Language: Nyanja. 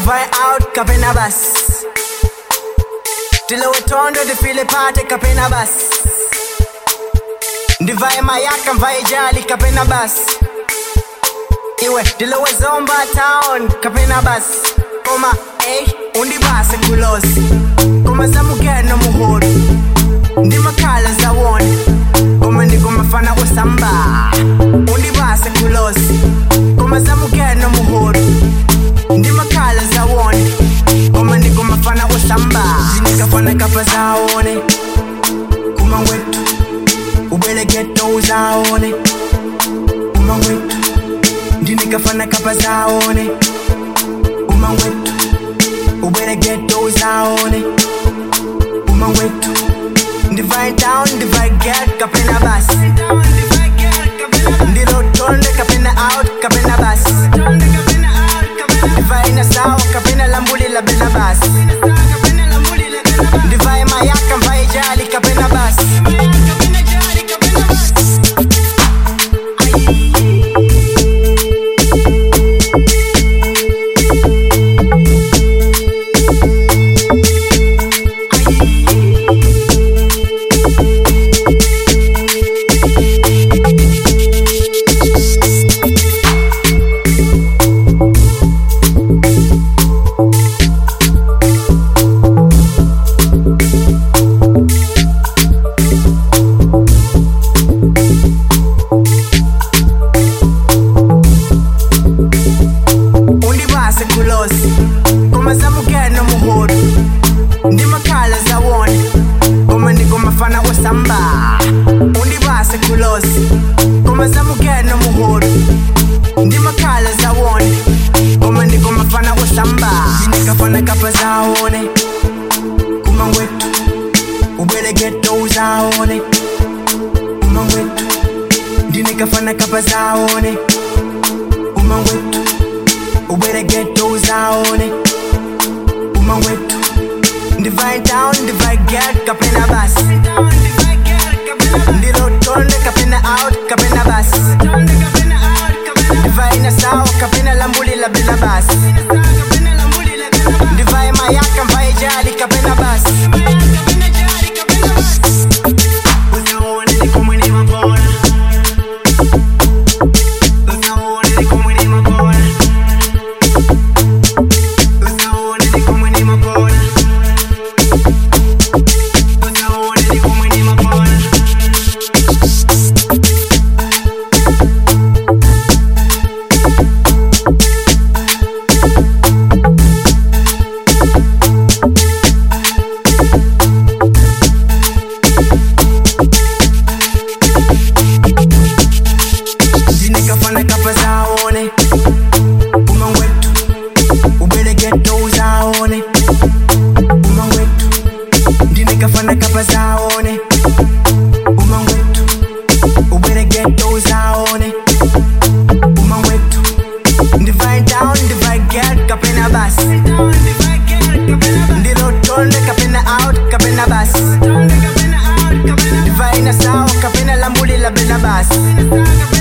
Divide out kapena bas. Tile wetondo di feel party kapena bas. Divide mayaka mvae jali kapena bas. Iwe tile wezomba town kapena bas. Koma undi base kulosi. Koma zamugeno muhoro. Ndi makala za woni. Koma ndi mafana usamba. Undi base kulosi. Koma zamugeno muhoro. Ndi makala za woni. Koma ndi mafana usamba. Zinikafana kapa za woni. Kuma wetu ubele ghetto uzaone. Kuma wetu ndinikafana kapa za woni. Kuma wetu ubele ghetto uzaone. Kuma wetu divide down, divide get, kapena bas. Ndilo tonde, kapena out, kapena bas. Divide na sawa, kapena lambuli, la bena bas. Divide mayaka, mvae jali, kapena bas. Koma zamugeno muhoro. Ndi makala za woni. Koma ndi mafana usamba. Undi base kulosi. Koma zamugeno muhoro. Ndi makala za woni. Koma ndi mafana usamba. Zinikafana kapa za woni. Kuma wetu ubele ghetto uzaone. Kuma wetu ndinikafana kapa za woni. Kuma wetu ubele ghetto uzaone. Uma wetu divide down, divide get, kapena bas. Ndilo tonde, kapena out, kapena bas. Divide na sawa, kapena lambuli, la bena bas. Divide mayaka, mvae jali, kapena bas. Zinikafana kapa za woni. Kuma wetu ubele ghetto uzaone. Kuma wetu ndinikafana kapa za woni. Kuma wetu ubele ghetto uzaone. Kuma wetu divide down, divide get, kapena bas. Ndilo tonde, kapena out, kapena bas. Divide na sawa, kapena lambuli, la bena bas.